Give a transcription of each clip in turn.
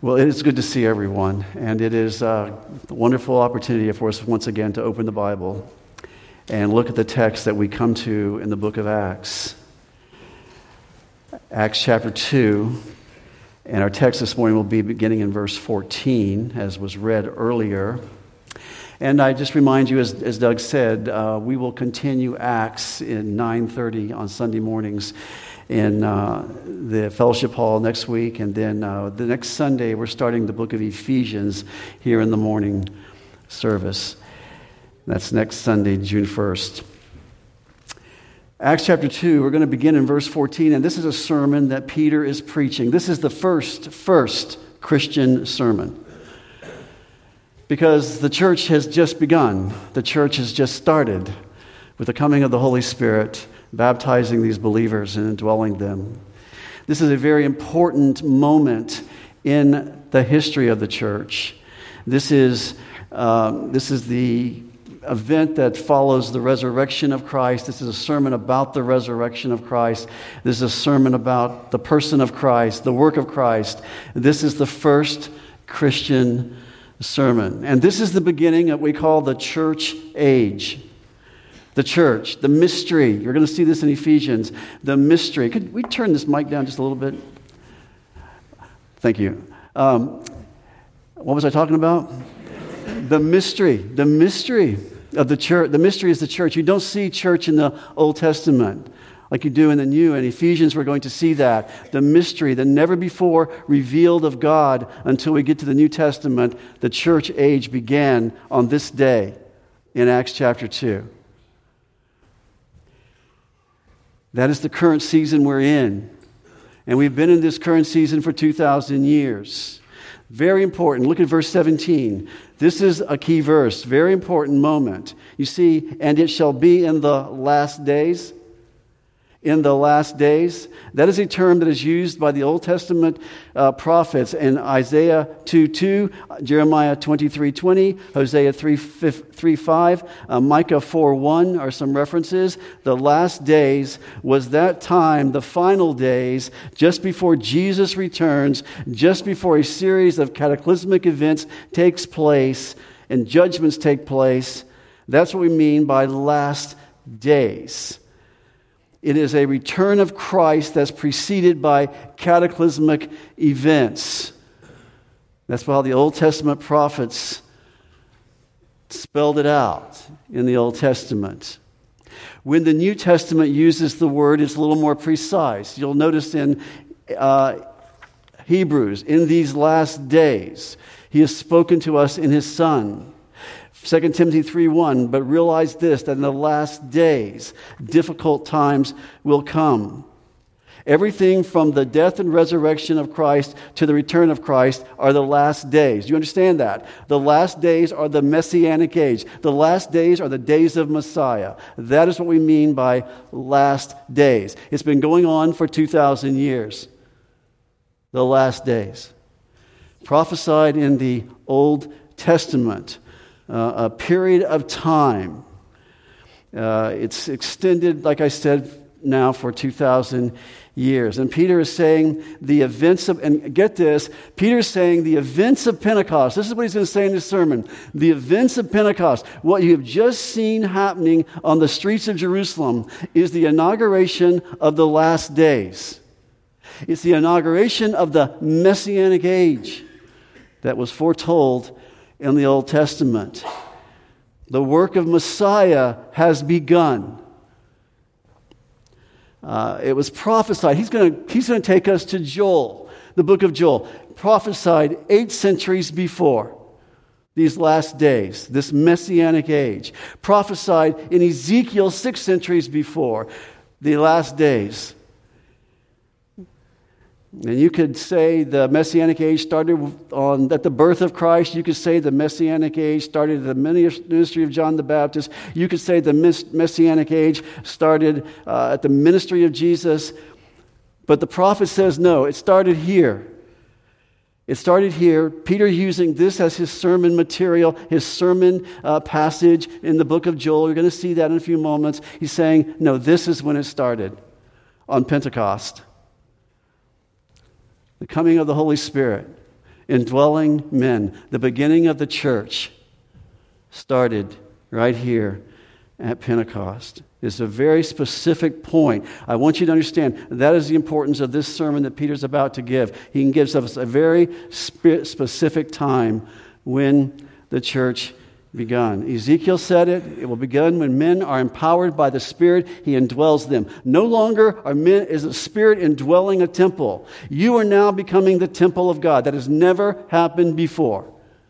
Well, it is good to see everyone, and it is a wonderful opportunity for us once again to open the Bible and look at the text that we come to in the book of Acts. Acts chapter 2, and our text this morning will be beginning in verse 14, as was read earlier. And I just remind you, as Doug said, we will continue Acts in 9:30 on Sunday mornings in the fellowship hall next week, and then the next Sunday we're starting the book of Ephesians here in the morning service. That's next Sunday, June 1st. Acts chapter 2, we're going to begin in verse 14, and this is a sermon that Peter is preaching. This is the first Christian sermon, because the church has just begun. The church has just started with the coming of the Holy Spirit, baptizing these believers and indwelling them. This is a very important moment in the history of the church. This is the event that follows the resurrection of Christ. This is a sermon about the resurrection of Christ. This is a sermon about the person of Christ, the work of Christ. This is the first Christian sermon. And this is the beginning of what we call the church age. The church, the mystery. You're going to see this in Ephesians. The mystery. Could we turn this mic down just a little bit? Thank you. What was I talking about? The mystery. The mystery of the church. The mystery is the church. You don't see church in the Old Testament like you do in the New. In Ephesians, we're going to see that. The mystery, the never before revealed of God until we get to the New Testament. The church age began on this day in Acts chapter 2. That is the current season we're in. And we've been in this current season for 2,000 years. Very important. Look at verse 17. This is a key verse. Very important moment. You see, and it shall be in the last days. In the last days. That is a term that is used by the Old Testament prophets in Isaiah 2:2, Jeremiah 23:20, Hosea 3:5, Micah 4:1 are some references. The last days was that time, the final days, just before Jesus returns, just before a series of cataclysmic events takes place and judgments take place. That's what we mean by last days. It is a return of Christ that's preceded by cataclysmic events. That's why the Old Testament prophets spelled it out in the Old Testament. When the New Testament uses the word, it's a little more precise. You'll notice in Hebrews, in these last days, he has spoken to us in his Son. 2 Timothy 3:1, but realize this, that in the last days, difficult times will come. Everything from the death and resurrection of Christ to the return of Christ are the last days. Do you understand that? The last days are the Messianic age. The last days are the days of Messiah. That is what we mean by last days. It's been going on for 2,000 years. The last days. Prophesied in the Old Testament. A period of time. It's extended, like I said, now for 2,000 years. And Peter is saying the events of, and get this, Peter is saying the events of Pentecost. This is what he's going to say in this sermon. The events of Pentecost, what you have just seen happening on the streets of Jerusalem, is the inauguration of the last days. It's the inauguration of the Messianic age that was foretold in the Old Testament. The work of Messiah has begun. It was prophesied. He's going to take us to Joel, the book of Joel, prophesied 8 centuries before these last days, this Messianic age. Prophesied in Ezekiel 6 centuries before the last days. And you could say the Messianic age started at the birth of Christ. You could say the Messianic age started at the ministry of John the Baptist. You could say the Messianic age started at the ministry of Jesus. But the prophet says, no, it started here. It started here. Peter using this as his sermon material, his sermon passage in the book of Joel. You're going to see that in a few moments. He's saying, no, this is when it started, on Pentecost. The coming of the Holy Spirit. indwelling men. The beginning of the church started right here at Pentecost. It's a very specific point. I want you to understand that is the importance of this sermon that Peter's about to give. He gives us a very specific time when the church begun. Ezekiel said it will begin when men are empowered by the Spirit. He indwells them. No longer is the Spirit indwelling a temple. You are now becoming the temple of God. That has never happened before.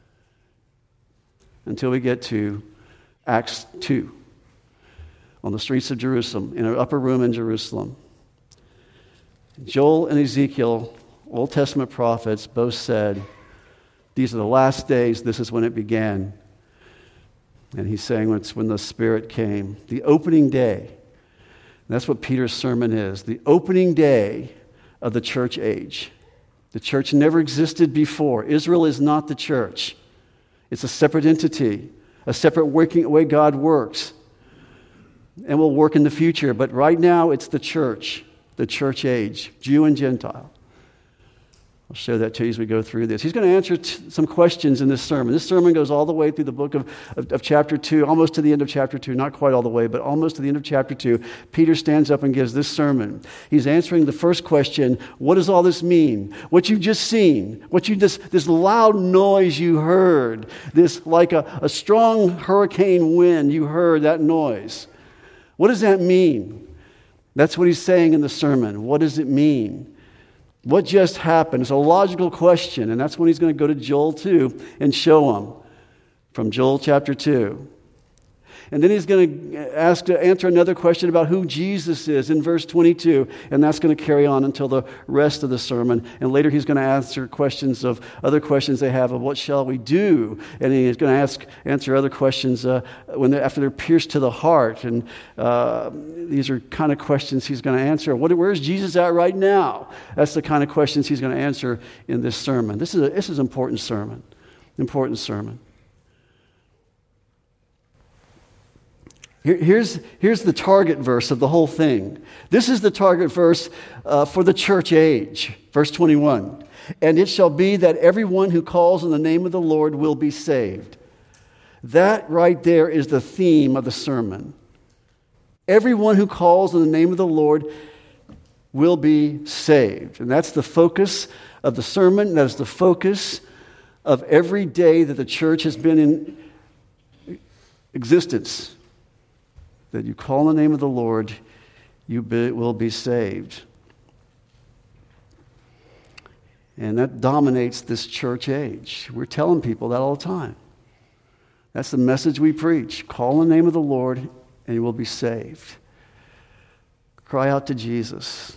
Until we get to Acts 2. On the streets of Jerusalem, in an upper room in Jerusalem. Joel and Ezekiel, Old Testament prophets, both said, these are the last days, this is when it began. And he's saying it's when the Spirit came. The opening day. And that's what Peter's sermon is. The opening day of the church age. The church never existed before. Israel is not the church. It's a separate entity, a separate working way God works. And will work in the future. But right now, it's the church age, Jew and Gentile. I'll show that to you as we go through this. He's going to answer some questions in this sermon. This sermon goes all the way through the book of chapter 2, almost to the end of chapter 2. Not quite all the way, but almost to the end of chapter 2. Peter stands up and gives this sermon. He's answering the first question, what does all this mean? What you've just seen, this loud noise you heard, this like a strong hurricane wind, you heard that noise. What does that mean? That's what he's saying in the sermon. What does it mean? What just happened? It's a logical question, and that's when he's going to go to Joel 2 and show them from Joel chapter 2. And then he's going to answer another question about who Jesus is in verse 22, and that's going to carry on until the rest of the sermon. And later he's going to answer other questions they have of what shall we do, and he's going to answer other questions after they're pierced to the heart. And these are kind of questions he's going to answer. Where's Jesus at right now? That's the kind of questions he's going to answer in this sermon. This is an important sermon. Important sermon. Here's the target verse of the whole thing. This is the target verse for the church age. Verse 21. And it shall be that everyone who calls on the name of the Lord will be saved. That right there is the theme of the sermon. Everyone who calls on the name of the Lord will be saved. And that's the focus of the sermon. That is the focus of every day that the church has been in existence. That you call on the name of the Lord, you will be saved. And that dominates this church age. We're telling people that all the time. That's the message we preach. Call on the name of the Lord, and you will be saved. Cry out to Jesus.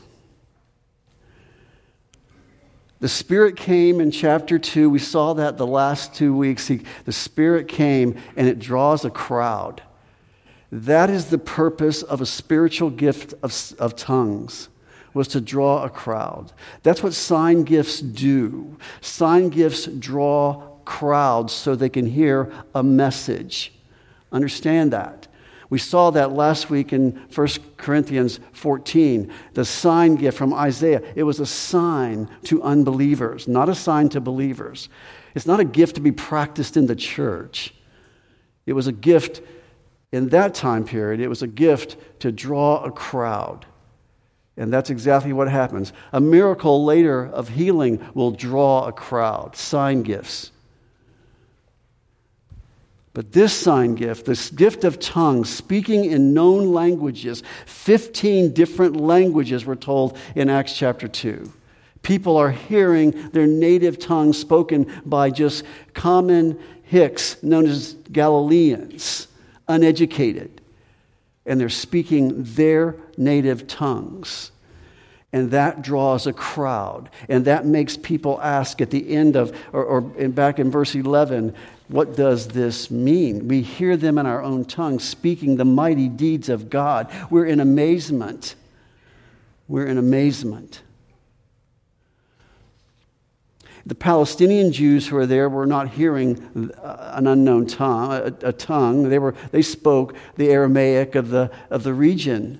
The Spirit came in chapter 2. We saw that the last 2 weeks. The Spirit came, and it draws a crowd. That is the purpose of a spiritual gift of tongues, was to draw a crowd. That's what sign gifts do. Sign gifts draw crowds so they can hear a message. Understand that. We saw that last week in 1 Corinthians 14, the sign gift from Isaiah. It was a sign to unbelievers, not a sign to believers. It's not a gift to be practiced in the church. It was a gift. In that time period, it was a gift to draw a crowd. And that's exactly what happens. A miracle later of healing will draw a crowd. Sign gifts. But this sign gift, this gift of tongues, speaking in known languages, 15 different languages we're told in Acts chapter 2. People are hearing their native tongue spoken by just common hicks known as Galileans. Uneducated, and they're speaking their native tongues. And that draws a crowd, and that makes people ask at the end of, or back in verse 11, what does this mean? We hear them in our own tongue speaking the mighty deeds of God. We're in amazement. We're in amazement. The Palestinian Jews who were there were not hearing an unknown tongue, a tongue. They spoke the Aramaic of the region.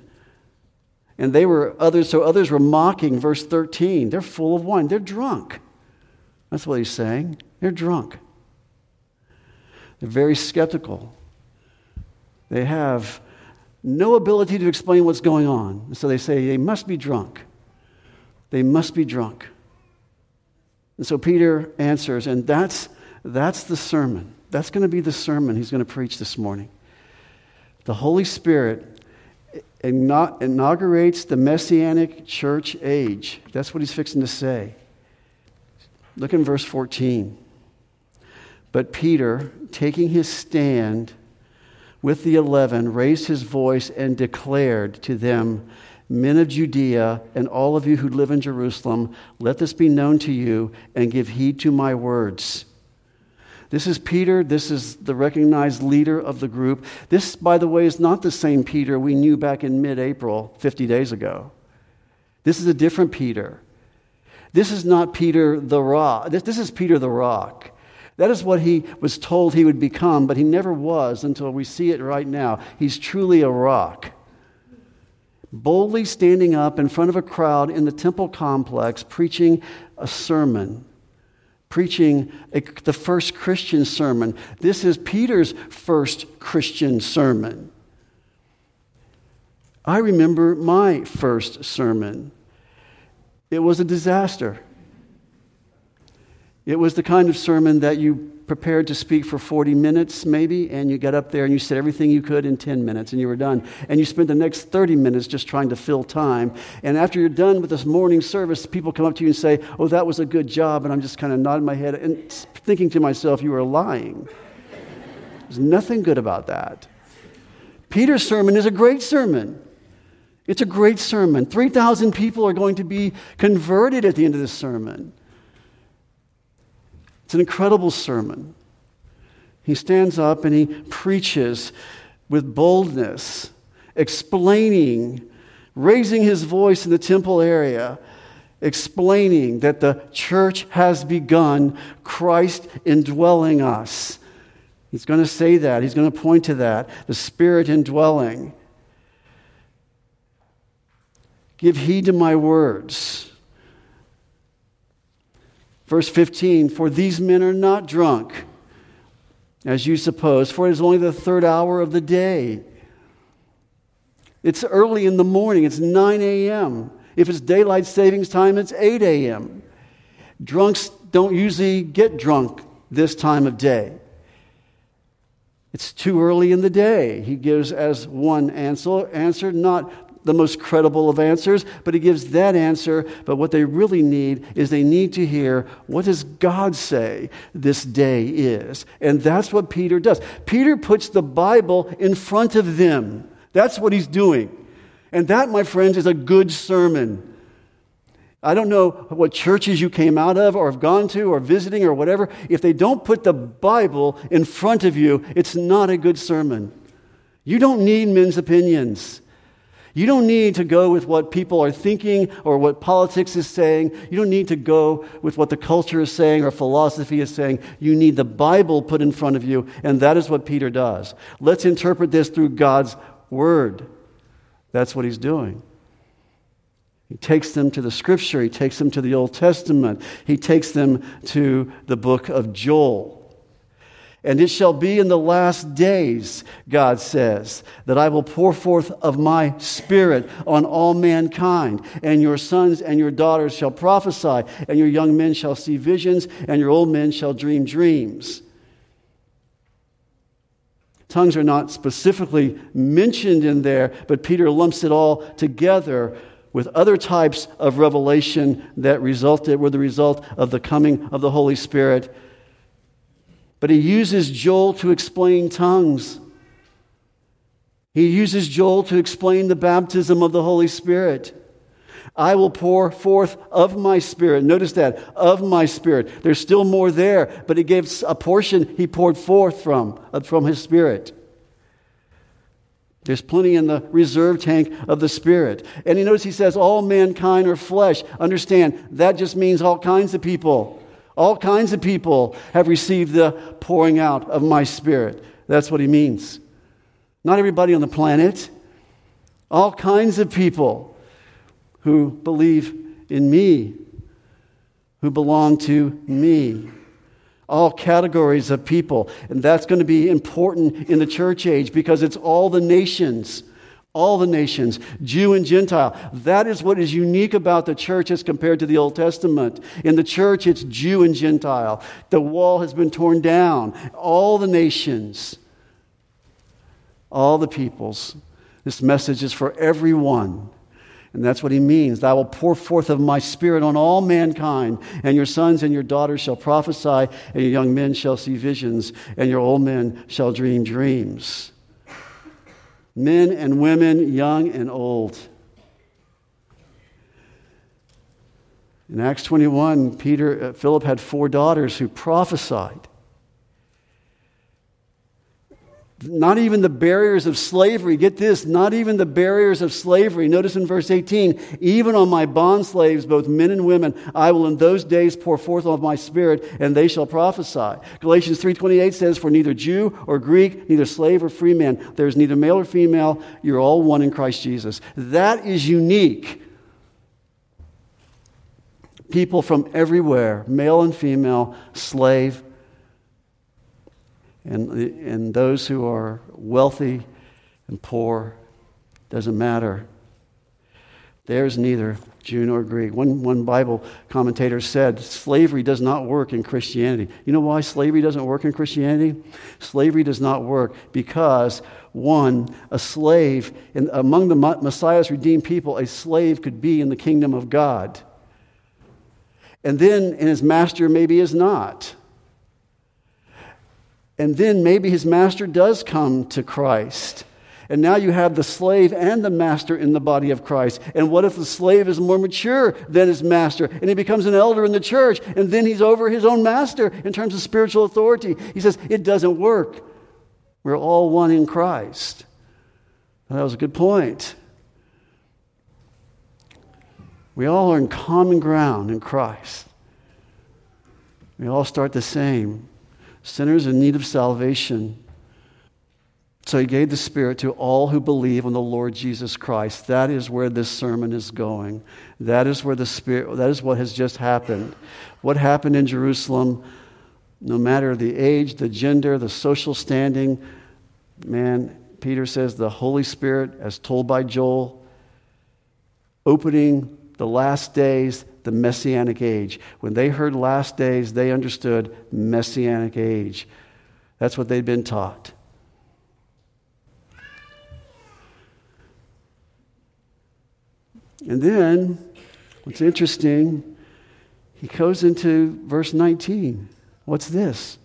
And others were mocking verse 13. They're full of wine. They're drunk. That's what he's saying. They're drunk. They're very skeptical. They have no ability to explain what's going on. So they say they must be drunk. They must be drunk. And so Peter answers, and that's the sermon. That's going to be the sermon he's going to preach this morning. The Holy Spirit inaugurates the Messianic church age. That's what he's fixing to say. Look in verse 14. But Peter, taking his stand with the 11, raised his voice and declared to them, Men of Judea and all of you who live in Jerusalem, let this be known to you and give heed to my words. This is Peter. This is the recognized leader of the group. This, by the way, is not the same Peter we knew back in mid-April, 50 days ago. This is a different Peter. This is not Peter the Rock. This is Peter the Rock. That is what he was told he would become, but he never was until we see it right now. He's truly a rock. Boldly standing up in front of a crowd in the temple complex, preaching a sermon. Preaching the first Christian sermon. This is Peter's first Christian sermon. I remember my first sermon. It was a disaster. It was the kind of sermon that you prepared to speak for 40 minutes maybe, and you got up there and you said everything you could in 10 minutes and you were done. And you spent the next 30 minutes just trying to fill time. And after you're done with this morning service, people come up to you and say, oh, that was a good job. And I'm just kind of nodding my head and thinking to myself, you were lying. There's nothing good about that. Peter's sermon is a great sermon. It's a great sermon. 3,000 people are going to be converted at the end of this sermon. It's an incredible sermon. He stands up and he preaches with boldness, explaining, raising his voice in the temple area, explaining that the church has begun, Christ indwelling us. He's going to say that. He's going to point to that, the Spirit indwelling. Give heed to my words. Verse 15, for these men are not drunk, as you suppose, for it is only the third hour of the day. It's early in the morning. It's 9 a.m. If it's daylight savings time, it's 8 a.m. Drunks don't usually get drunk this time of day. It's too early in the day. He gives as one answer, not the most credible of answers, but he gives that answer. But what they really need is they need to hear, what does God say this day is? And that's what Peter does. Peter puts the Bible in front of them. That's what he's doing. And that, my friends, is a good sermon. I don't know what churches you came out of or have gone to or visiting or whatever. If they don't put the Bible in front of you, it's not a good sermon. You don't need men's opinions. You don't need to go with what people are thinking or what politics is saying. You don't need to go with what the culture is saying or philosophy is saying. You need the Bible put in front of you, and that is what Peter does. Let's interpret this through God's Word. That's what he's doing. He takes them to the Scripture. He takes them to the Old Testament. He takes them to the book of Joel. And it shall be in the last days, God says, that I will pour forth of my Spirit on all mankind, and your sons and your daughters shall prophesy, and your young men shall see visions, and your old men shall dream dreams. Tongues are not specifically mentioned in there, but Peter lumps it all together with other types of revelation that were the result of the coming of the Holy Spirit. But he uses Joel to explain tongues. He uses Joel to explain the baptism of the Holy Spirit. I will pour forth of my Spirit. Notice that, of my Spirit. There's still more there, but he gave a portion he poured forth from his Spirit. There's plenty in the reserve tank of the Spirit. And he says, all mankind are flesh. Understand, that just means all kinds of people. All kinds of people have received the pouring out of my Spirit. That's what he means. Not everybody on the planet. All kinds of people who believe in me, who belong to me. All categories of people. And that's going to be important in the church age because it's all the nations. All the nations, Jew and Gentile. That is what is unique about the church as compared to the Old Testament. In the church, it's Jew and Gentile. The wall has been torn down. All the nations, all the peoples. This message is for everyone. And that's what he means. I will pour forth of my Spirit on all mankind, and your sons and your daughters shall prophesy, and your young men shall see visions, and your old men shall dream dreams. Men and women, young and old. In Acts 21, Philip had 4 daughters who prophesied. Not even the barriers of slavery, get this, not even the barriers of slavery. Notice in verse 18, even on my bondslaves, both men and women, I will in those days pour forth of my Spirit, and they shall prophesy. Galatians 3:28 says, for neither Jew or Greek, neither slave or free man, there is neither male or female, you're all one in Christ Jesus. That is unique. People from everywhere, male and female, slave, and those who are wealthy and poor, doesn't matter. There's neither Jew nor Greek. One Bible commentator said, slavery does not work in Christianity. You know why slavery doesn't work in Christianity? Slavery does not work because, one, a slave, among the Messiah's redeemed people, a slave could be in the kingdom of God. And his master maybe is not. And then maybe his master does come to Christ. And now you have the slave and the master in the body of Christ. And what if the slave is more mature than his master? And he becomes an elder in the church. And then he's over his own master in terms of spiritual authority. He says, it doesn't work. We're all one in Christ. That was a good point. We all are in common ground in Christ. We all start the same. Sinners in need of salvation. So he gave the Spirit to all who believe on the Lord Jesus Christ. That is where this sermon is going. That is where the Spirit, that is what has just happened. What happened in Jerusalem, no matter the age, the gender, the social standing, man, Peter says the Holy Spirit, as told by Joel, opening the last days, the Messianic age. When they heard last days, they understood Messianic age. That's what they'd been taught. And then, what's interesting, he goes into verse 19. What's this?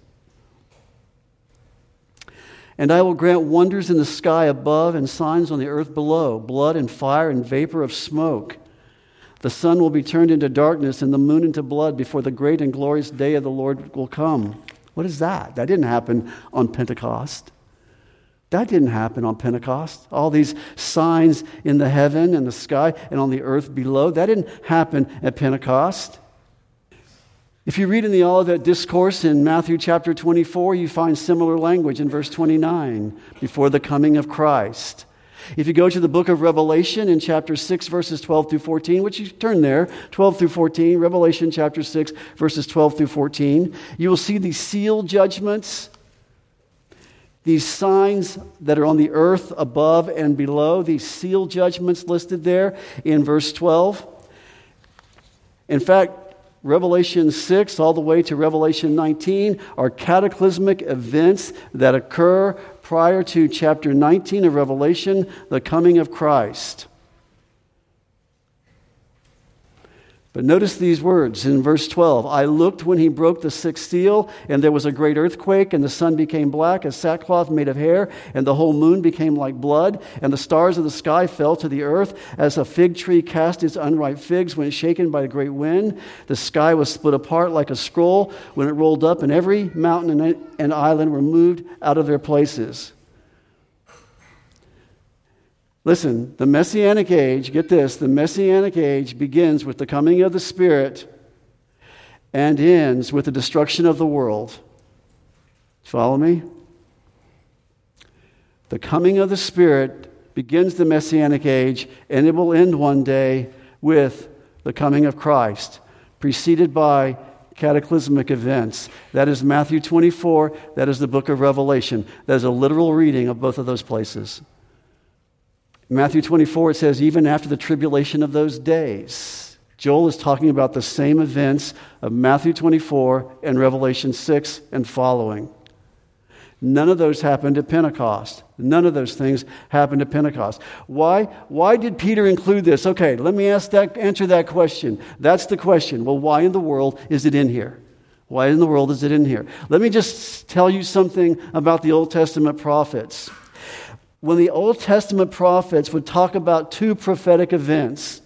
And I will grant wonders in the sky above and signs on the earth below, blood and fire and vapor of smoke. The sun will be turned into darkness and the moon into blood before the great and glorious day of the Lord will come. What is that? That didn't happen on Pentecost. That didn't happen on Pentecost. All these signs in the heaven and the sky and on the earth below, that didn't happen at Pentecost. If you read in the Olivet Discourse in Matthew chapter 24, you find similar language in verse 29, before the coming of Christ. If you go to the book of Revelation in chapter 6, verses 12 through 14, which you turn there, 12 through 14, Revelation chapter 6, verses 12 through 14, you will see these seal judgments, these signs that are on the earth above and below, these seal judgments listed there in verse 12. In fact, Revelation 6 all the way to Revelation 19 are cataclysmic events that occur prior to chapter 19 of Revelation, the coming of Christ. But notice these words in verse 12. I looked when he broke the sixth seal, and there was a great earthquake, and the sun became black as sackcloth made of hair, and the whole moon became like blood, and the stars of the sky fell to the earth, as a fig tree cast its unripe figs when shaken by a great wind. The sky was split apart like a scroll when it rolled up, and every mountain and island were moved out of their places. Listen, the Messianic age, get this, the Messianic age begins with the coming of the Spirit and ends with the destruction of the world. Follow me? The coming of the Spirit begins the Messianic age, and it will end one day with the coming of Christ. preceded by cataclysmic events. That is Matthew 24. That is the book of Revelation. That is a literal reading of both of those places. In Matthew 24, it says, even after the tribulation of those days. Joel is talking about the same events of Matthew 24 and Revelation 6 and following. None of those happened at Pentecost. None of those things happened at Pentecost. Why did Peter include this? Okay, let me answer that question. That's the question. Well, why in the world is it in here? Why in the world is it in here? Let me just tell you something about the Old Testament prophets. When the Old Testament prophets would talk about two prophetic events,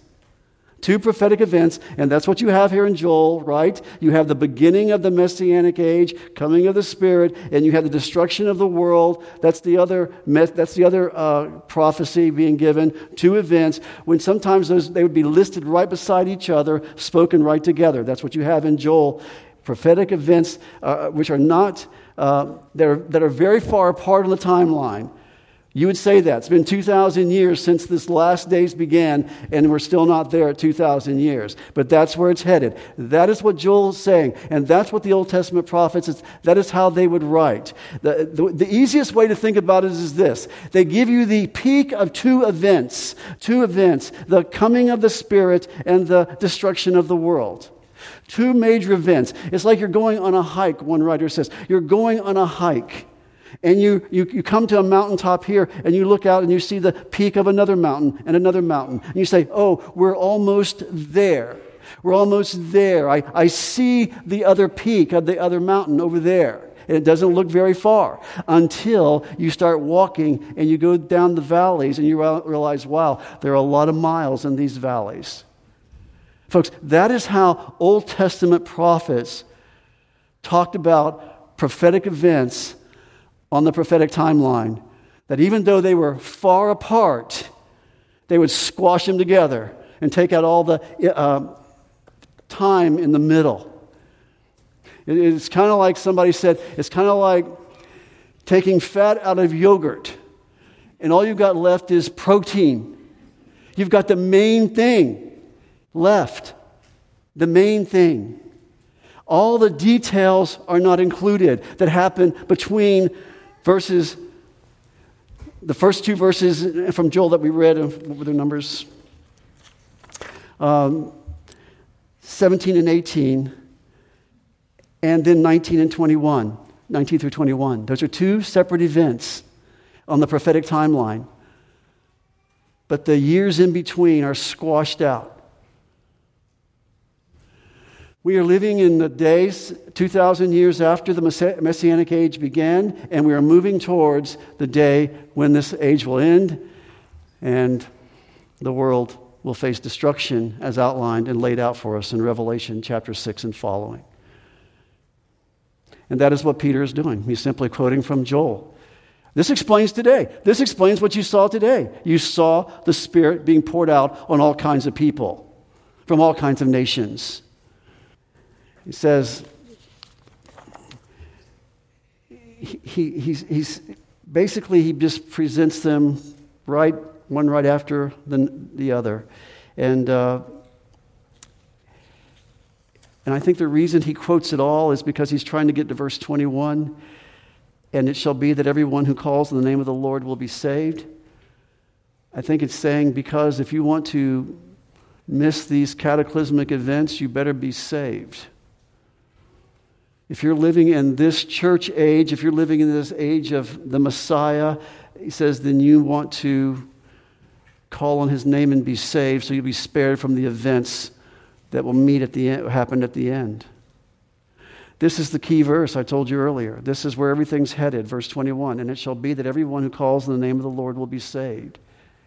and that's what you have here in Joel, right? You have the beginning of the Messianic age, coming of the Spirit, and you have the destruction of the world. That's the other prophecy being given. Two events, when sometimes they would be listed right beside each other, spoken right together. That's what you have in Joel. Prophetic events which are not, that are very far apart on the timeline. You would say that. It's been 2,000 years since this last days began, and we're still not there at 2,000 years. But that's where it's headed. That is what Joel is saying, and that's what the Old Testament prophets, that is how they would write. The easiest way to think about it is this. They give you the peak of two events, the coming of the Spirit and the destruction of the world. Two major events. It's like you're going on a hike, one writer says. You're going on a hike. And you come to a mountaintop here, and you look out and you see the peak of another mountain and another mountain. And you say, oh, we're almost there. We're almost there. I see the other peak of the other mountain over there. And it doesn't look very far until you start walking and you go down the valleys and you realize, wow, there are a lot of miles in these valleys. Folks, that is how Old Testament prophets talked about prophetic events on the prophetic timeline, that even though they were far apart, they would squash them together and take out all the time in the middle. It's kind of like somebody said, it's kind of like taking fat out of yogurt, and all you've got left is protein. You've got the main thing left, the main thing. All the details are not included that happen between the first two verses from Joel that we read, what were their numbers? 17 and 18, and then 19 and 21, 19 through 21. Those are two separate events on the prophetic timeline. But the years in between are squashed out. We are living in the days 2,000 years after the Messianic age began, and we are moving towards the day when this age will end and the world will face destruction as outlined and laid out for us in Revelation chapter 6 and following. And that is what Peter is doing. He's simply quoting from Joel. This explains today. This explains what you saw today. You saw the Spirit being poured out on all kinds of people from all kinds of nations. He says, he's basically, he just presents them one right after the other. And I think the reason he quotes it all is because he's trying to get to verse 21. And it shall be that everyone who calls on the name of the Lord will be saved. I think it's saying because if you want to miss these cataclysmic events, you better be saved. If you're living in this church age, if you're living in this age of the Messiah, he says, then you want to call on his name and be saved, so you'll be spared from the events that will happen at the end. This is the key verse I told you earlier. This is where everything's headed, verse 21. And it shall be that everyone who calls on the name of the Lord will be saved.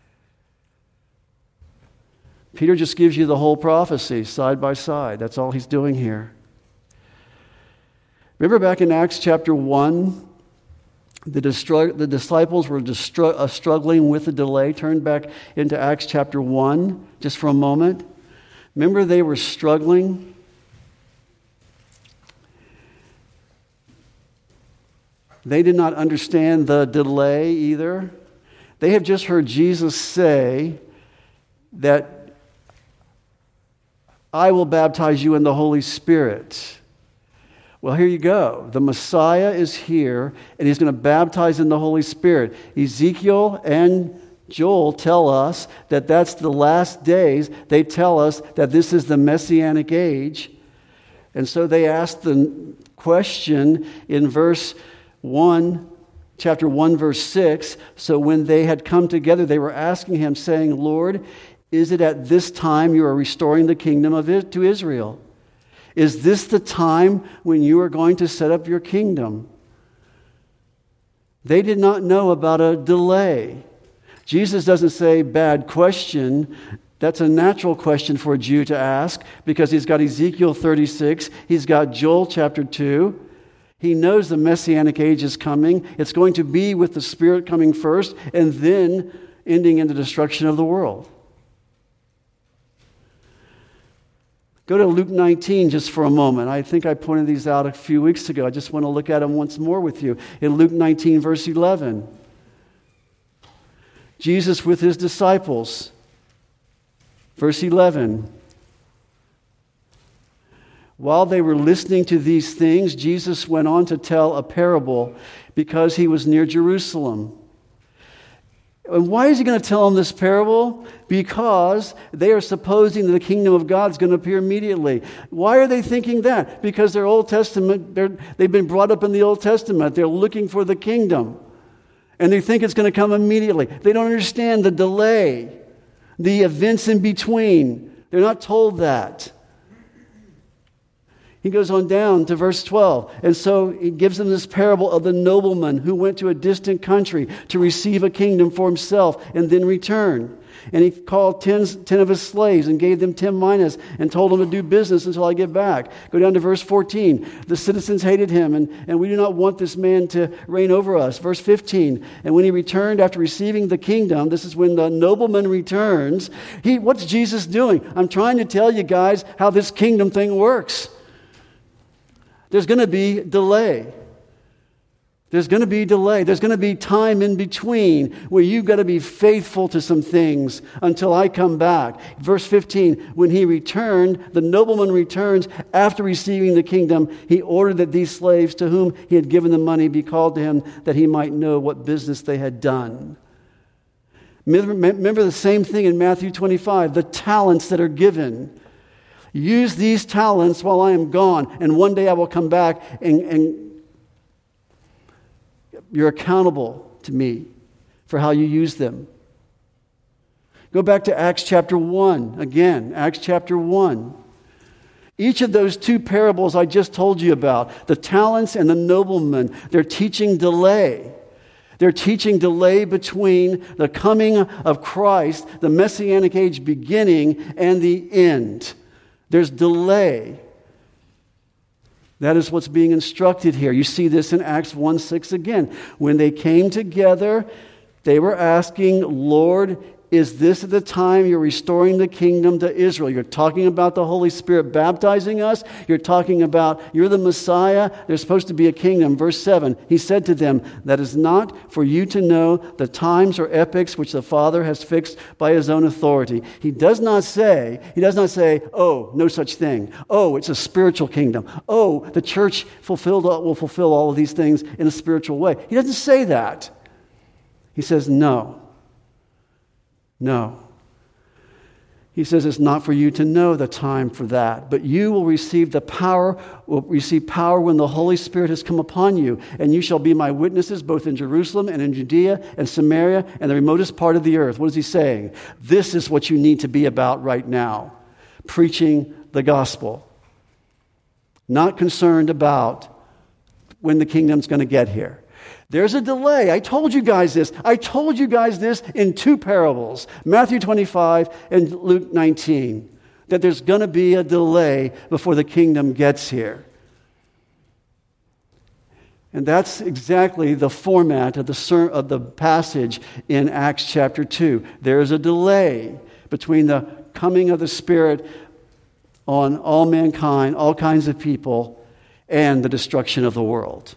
Peter just gives you the whole prophecy side by side. That's all he's doing here. Remember back in Acts chapter 1, the disciples were struggling with the delay. Turn back into Acts chapter 1 just for a moment. Remember they were struggling. They did not understand the delay either. They have just heard Jesus say that I will baptize you in the Holy Spirit. Well, here you go. The Messiah is here, and he's going to baptize in the Holy Spirit. Ezekiel and Joel tell us that that's the last days. They tell us that this is the Messianic age. And so they ask the question in verse 1, chapter 1, verse 6. So when they had come together, they were asking him, saying, Lord, is it at this time you are restoring the kingdom to Israel? Is this the time when you are going to set up your kingdom? They did not know about a delay. Jesus doesn't say, bad question. That's a natural question for a Jew to ask because he's got Ezekiel 36. He's got Joel chapter 2. He knows the Messianic age is coming. It's going to be with the Spirit coming first and then ending in the destruction of the world. Go to Luke 19 just for a moment. I think I pointed these out a few weeks ago. I just want to look at them once more with you. In Luke 19, verse 11, Jesus with his disciples. Verse 11, while they were listening to these things, Jesus went on to tell a parable because he was near Jerusalem. And why is he going to tell them this parable? Because they are supposing that the kingdom of God is going to appear immediately. Why are they thinking that? Because their Old Testament, they've been brought up in the Old Testament. They're looking for the kingdom. And they think it's going to come immediately. They don't understand the delay, the events in between. They're not told that. He goes on down to verse 12. And so he gives them this parable of the nobleman who went to a distant country to receive a kingdom for himself and then return. And he called 10 of his slaves and gave them 10 minas and told them to do business until I get back. Go down to verse 14. The citizens hated him, and we do not want this man to reign over us. Verse 15. And when he returned after receiving the kingdom, this is when the nobleman returns. What's Jesus doing? I'm trying to tell you guys how this kingdom thing works. There's going to be delay. There's going to be delay. There's going to be time in between where you've got to be faithful to some things until I come back. Verse 15, when he returned, the nobleman returns after receiving the kingdom. He ordered that these slaves to whom he had given the money be called to him that he might know what business they had done. Remember the same thing in Matthew 25, the talents that are given. Use these talents while I am gone, and one day I will come back and you're accountable to me for how you use them. Go back to Acts chapter 1. Again, Acts chapter 1. Each of those two parables I just told you about, the talents and the nobleman, they're teaching delay. They're teaching delay between the coming of Christ, the Messianic age beginning, and the end. There's delay. That is what's being instructed here. You see this in Acts 1:6 again. When they came together, they were asking, Lord, is this at the time you're restoring the kingdom to Israel? You're talking about the Holy Spirit baptizing us. You're talking about you're the Messiah. There's supposed to be a kingdom. Verse 7, he said to them, that is not for you to know the times or epochs which the Father has fixed by his own authority. He does not say, oh, no such thing. Oh, it's a spiritual kingdom. Oh, the church will fulfill all of these things in a spiritual way. He doesn't say that. He says, no. He says it's not for you to know the time for that, but you will receive power when the Holy Spirit has come upon you, and you shall be my witnesses both in Jerusalem and in Judea and Samaria and the remotest part of the earth. What is he saying? This is what you need to be about right now, preaching the gospel. Not concerned about when the kingdom's going to get here. There's a delay. I told you guys this. I told you guys this in two parables, Matthew 25 and Luke 19, that there's going to be a delay before the kingdom gets here. And that's exactly the format of the passage in Acts chapter 2. There's a delay between the coming of the Spirit on all mankind, all kinds of people, and the destruction of the world.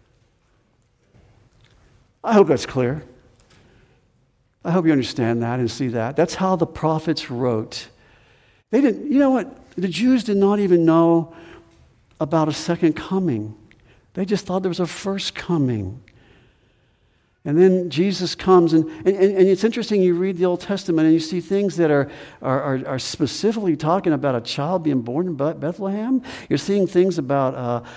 I hope that's clear. I hope you understand that and see that. That's how the prophets wrote. They didn't, you know what? The Jews did not even know about a second coming. They just thought there was a first coming. And then Jesus comes, and it's interesting, you read the Old Testament and you see things that are specifically talking about a child being born in Bethlehem. You're seeing things about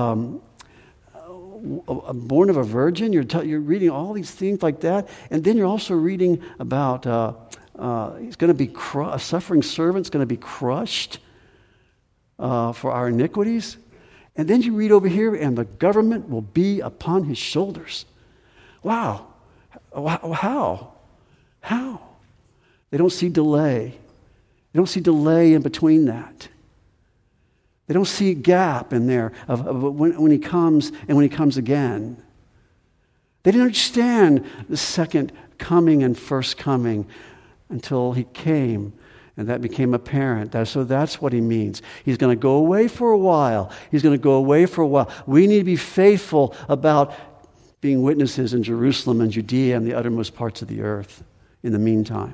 born of a virgin. You're reading all these things like that. And then you're also reading about he's going to be a suffering servant's going to be crushed for our iniquities. And then you read over here, and the government will be upon his shoulders. Wow. How? They don't see delay. They don't see delay in between that. They don't see a gap in there of when he comes and when he comes again. They didn't understand the second coming and first coming until he came, and that became apparent. So that's what he means. He's going to go away for a while. He's going to go away for a while. We need to be faithful about being witnesses in Jerusalem and Judea and the uttermost parts of the earth in the meantime.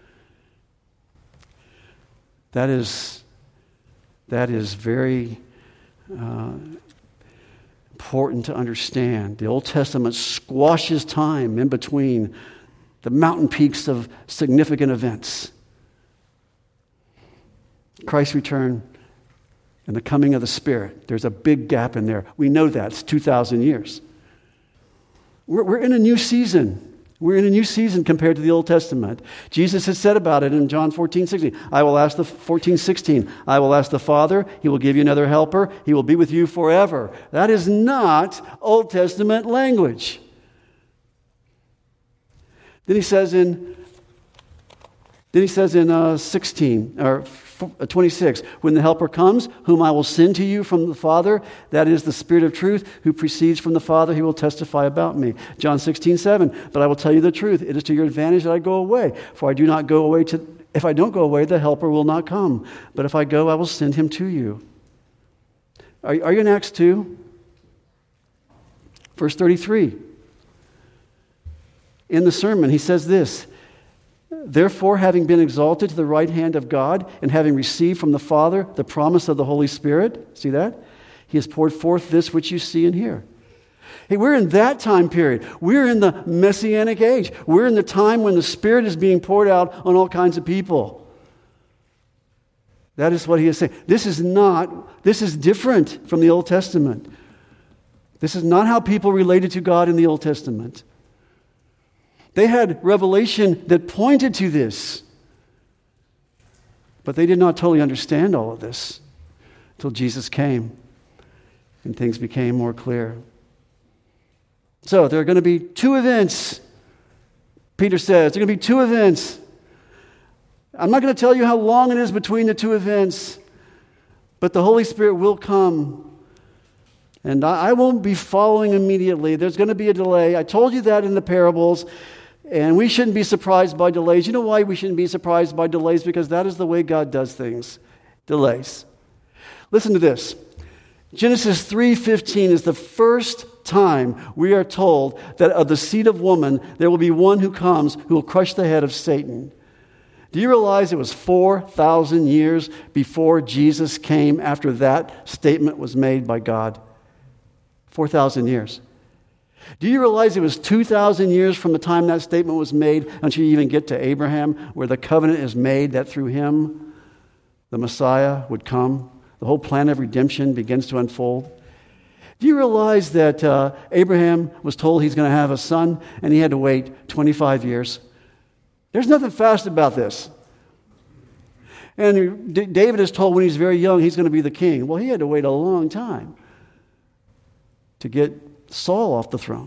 That is very important to understand. The Old Testament squashes time in between the mountain peaks of significant events. Christ's return and the coming of the Spirit. There's a big gap in there. We know that. It's 2,000 years. We're in a new season. We're in a new season compared to the Old Testament. Jesus has said about it in John 14:16. I will ask the 14:16. I will ask the Father. He will give you another helper. He will be with you forever. That is not Old Testament language. Then he says in 16 or 26, when the Helper comes, whom I will send to you from the Father, that is the Spirit of truth, who proceeds from the Father, he will testify about me. John 16:7, but I will tell you the truth. It is to your advantage that I go away. For I do not go away if I don't go away, the Helper will not come. But if I go, I will send him to you. Are you in Acts 2? Verse 33. In the sermon, he says this, therefore, having been exalted to the right hand of God and having received from the Father the promise of the Holy Spirit, see that? He has poured forth this which you see and hear. Hey, we're in that time period. We're in the Messianic age. We're in the time when the Spirit is being poured out on all kinds of people. That is what he is saying. This is different from the Old Testament. This is not how people related to God in the Old Testament. They had revelation that pointed to this. But they did not totally understand all of this until Jesus came and things became more clear. So there are going to be two events. Peter says, there are going to be two events. I'm not going to tell you how long it is between the two events, but the Holy Spirit will come. And I won't be following immediately. There's going to be a delay. I told you that in the parables. And we shouldn't be surprised by delays. You know why we shouldn't be surprised by delays? Because that is the way God does things. Delays. Listen to this. Genesis 3:15 is the first time we are told that of the seed of woman there will be one who comes who will crush the head of Satan. Do you realize it was 4,000 years before Jesus came after that statement was made by God? 4,000 years. Do you realize it was 2,000 years from the time that statement was made until you even get to Abraham, where the covenant is made that through him the Messiah would come? The whole plan of redemption begins to unfold. Do you realize that Abraham was told he's going to have a son and he had to wait 25 years? There's nothing fast about this. And David is told when he's very young he's going to be the king. Well, he had to wait a long time to get Saul off the throne.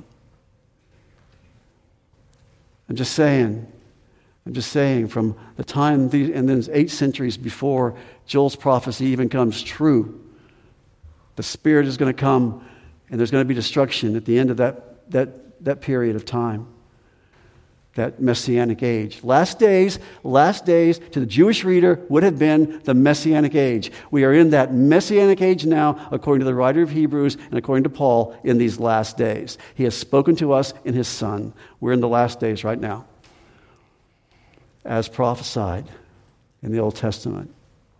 I'm just saying from the time, and then 8 centuries before Joel's prophecy even comes true, the Spirit is going to come and there's going to be destruction at the end of that period of time. That Messianic age. Last days to the Jewish reader would have been the Messianic age. We are in that Messianic age now, according to the writer of Hebrews and according to Paul, in these last days. He has spoken to us in his Son. We're in the last days right now, as prophesied in the Old Testament.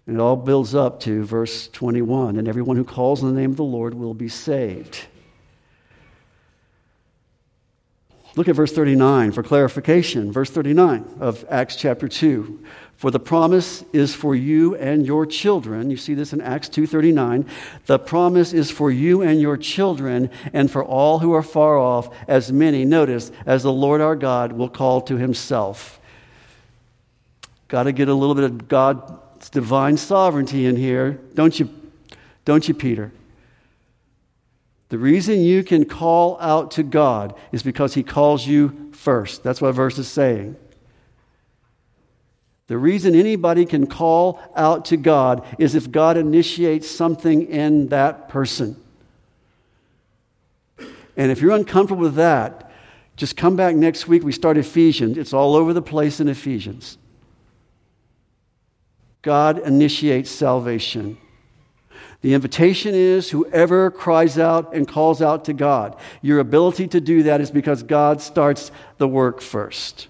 And it all builds up to verse 21. And everyone who calls on the name of the Lord will be saved. Look at verse 39 for clarification. Verse 39 of Acts chapter 2. For the promise is for you and your children. You see this in Acts 2:39. The promise is for you and your children and for all who are far off, as many, notice, as the Lord our God will call to himself. Got to get a little bit of God's divine sovereignty in here, don't you, Peter? The reason you can call out to God is because he calls you first. That's what verse is saying. The reason anybody can call out to God is if God initiates something in that person. And if you're uncomfortable with that, just come back next week. We start Ephesians. It's all over the place in Ephesians. God initiates salvation. The invitation is whoever cries out and calls out to God. Your ability to do that is because God starts the work first.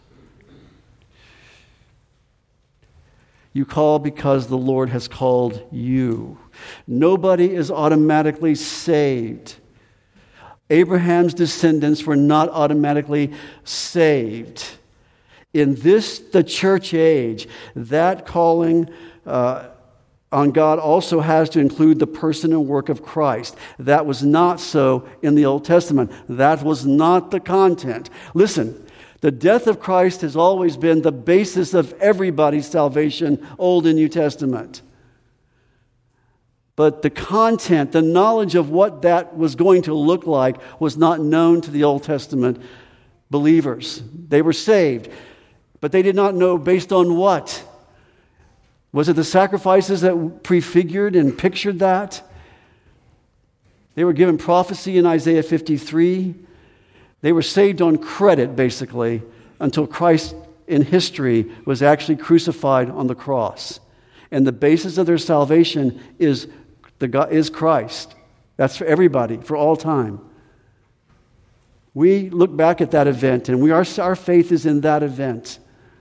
You call because the Lord has called you. Nobody is automatically saved. Abraham's descendants were not automatically saved. In this, the church age, that calling on God also has to include the person and work of Christ. That was not so in the Old Testament. That was not the content. Listen, the death of Christ has always been the basis of everybody's salvation, Old and New Testament. But the content, the knowledge of what that was going to look like was not known to the Old Testament believers. They were saved, but they did not know based on what. Was it the sacrifices that prefigured and pictured that? They were given prophecy in Isaiah 53. They were saved on credit, basically, until Christ in history was actually crucified on the cross. And the basis of their salvation is Christ. That's for everybody, for all time. We look back at that event, and our faith is in that event.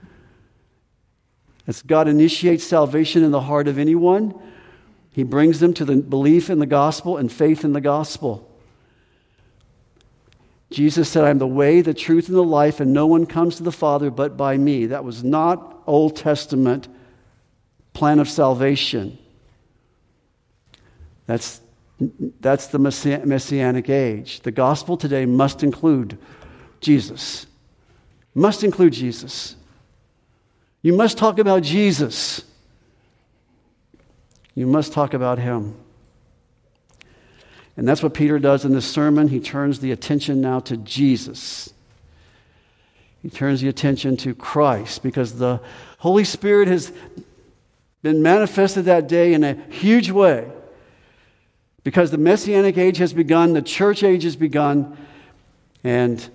As God initiates salvation in the heart of anyone, he brings them to the belief in the gospel and faith in the gospel. Jesus said, I am the way, the truth, and the life, and no one comes to the Father but by me. That was not Old Testament plan of salvation. That's the Messianic age. The gospel today must include Jesus. Must include Jesus. You must talk about Jesus. You must talk about him. And that's what Peter does in this sermon. He turns the attention now to Jesus. He turns the attention to Christ because the Holy Spirit has been manifested that day in a huge way. Because the Messianic age has begun, the church age has begun, and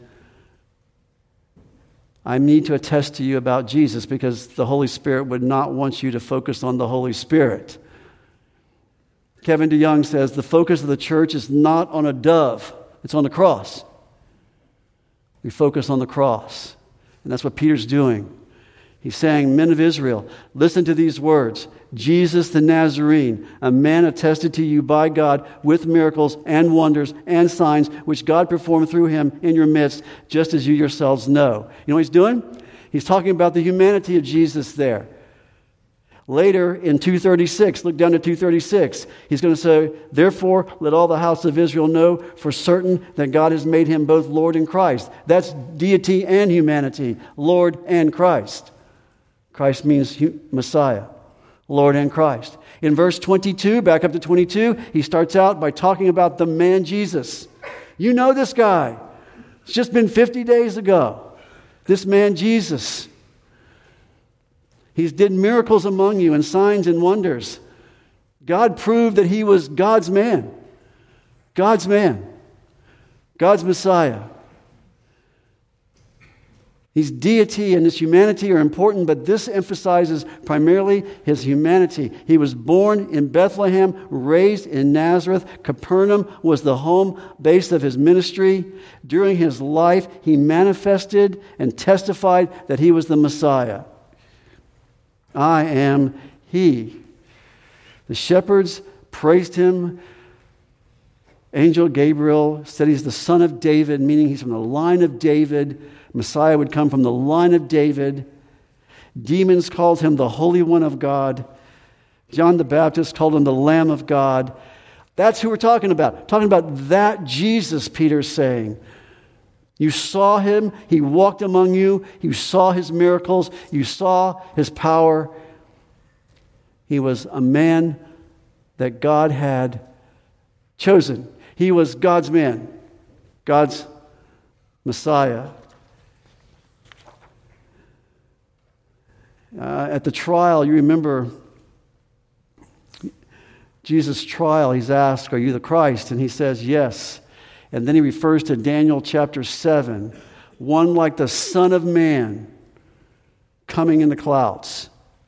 I need to attest to you about Jesus because the Holy Spirit would not want you to focus on the Holy Spirit. Kevin DeYoung says the focus of the church is not on a dove, it's on the cross. We focus on the cross. And that's what Peter's doing. He's saying, men of Israel, listen to these words. Jesus the Nazarene, a man attested to you by God with miracles and wonders and signs which God performed through him in your midst, just as you yourselves know. You know what he's doing? He's talking about the humanity of Jesus there. Later in 2:36, look down to 2:36, he's going to say, therefore, let all the house of Israel know for certain that God has made him both Lord and Christ. That's deity and humanity, Lord and Christ. Christ means Messiah, Lord and Christ. In verse 22, back up to 22, he starts out by talking about the man Jesus. You know this guy. It's just been 50 days ago. This man Jesus. He did miracles among you and signs and wonders. God proved that he was God's man. God's man. God's Messiah. His deity and his humanity are important, but this emphasizes primarily his humanity. He was born in Bethlehem, raised in Nazareth. Capernaum was the home base of his ministry. During his life, he manifested and testified that he was the Messiah. I am he. The shepherds praised him. Angel Gabriel said he's the son of David, meaning he's from the line of David. Messiah would come from the line of David. Demons called him the Holy One of God. John the Baptist called him the Lamb of God. That's who we're talking about. Talking about that Jesus, Peter's saying. You saw him. He walked among you. You saw his miracles. You saw his power. He was a man that God had chosen. He was God's man, God's Messiah. At the trial, you remember Jesus' trial, he's asked, "Are you the Christ?" And he says, "Yes." And then he refers to Daniel chapter 7, one like the Son of Man coming in the clouds.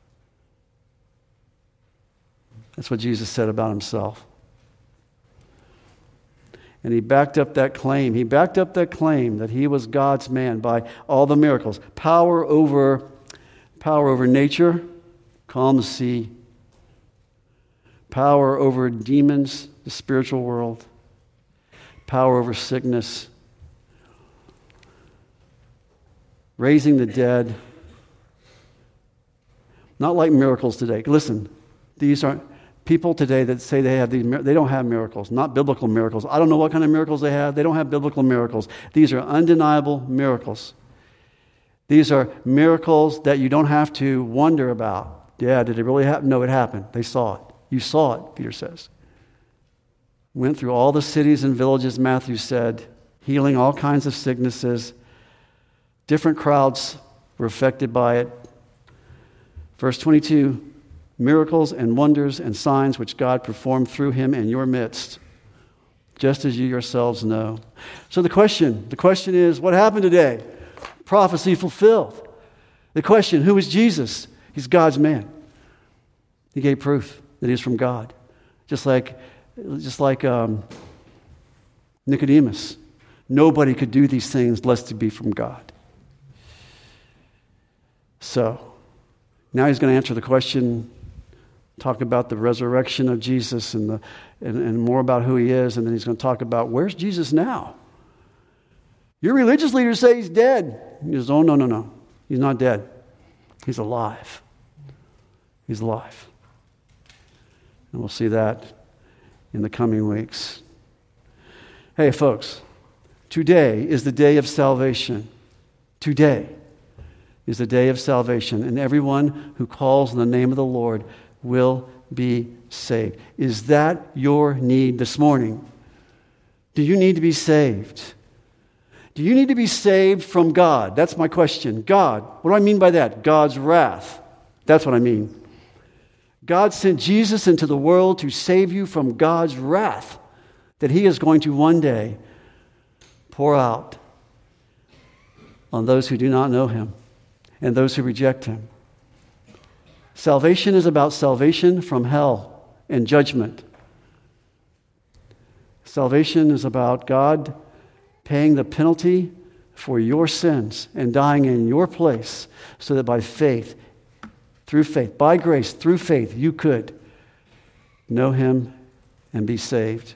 That's what Jesus said about himself. And he backed up that claim. He backed up that claim that he was God's man by all the miracles. Power over nature, calm the sea. Power over demons, the spiritual world. Power over sickness. Raising the dead. Not like miracles today. Listen, these aren't people today that say they have these. They don't have miracles, not biblical miracles. I don't know what kind of miracles they have. They don't have biblical miracles. These are undeniable miracles. These are miracles that you don't have to wonder about. Yeah, did it really happen? No, it happened. They saw it. You saw it, Peter says. Went through all the cities and villages, Matthew said, healing all kinds of sicknesses. Different crowds were affected by it. Verse 22, miracles and wonders and signs which God performed through him in your midst, just as you yourselves know. So the question is, what happened today? Prophecy fulfilled. The question, who is Jesus? He's God's man. He gave proof that he was from God. Just like Nicodemus. Nobody could do these things lest it be from God. So, now he's going to answer the question, talk about the resurrection of Jesus and more about who he is, and then he's going to talk about, where's Jesus now? Your religious leaders say he's dead. He says, oh, no. He's not dead. He's alive. He's alive. And we'll see that in the coming weeks. Hey, folks, today is the day of salvation. Today is the day of salvation, and everyone who calls on the name of the Lord will be saved. Is that your need this morning? Do you need to be saved? Do you need to be saved from God? That's my question. God. What do I mean by that? God's wrath. That's what I mean. God sent Jesus into the world to save you from God's wrath that he is going to one day pour out on those who do not know him and those who reject him. Salvation is about salvation from hell and judgment. Salvation is about God paying the penalty for your sins and dying in your place so that by faith, through faith, by grace, through faith, you could know him and be saved.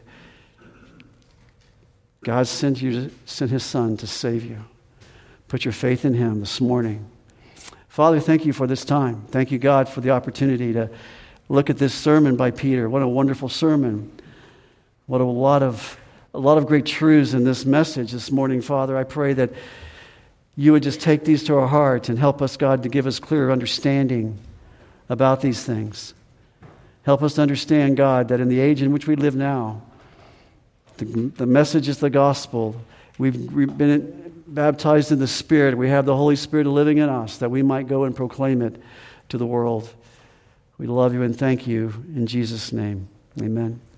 God sent his Son to save you. Put your faith in him this morning. Father, thank you for this time. Thank you, God, for the opportunity to look at this sermon by Peter. What a wonderful sermon. What a lot of great truths in this message this morning, Father. I pray that you would just take these to our hearts and help us, God, to give us clear understanding about these things. Help us to understand, God, that in the age in which we live now, the message is the gospel. We've been baptized in the Spirit. We have the Holy Spirit living in us that we might go and proclaim it to the world. We love you and thank you in Jesus' name. Amen.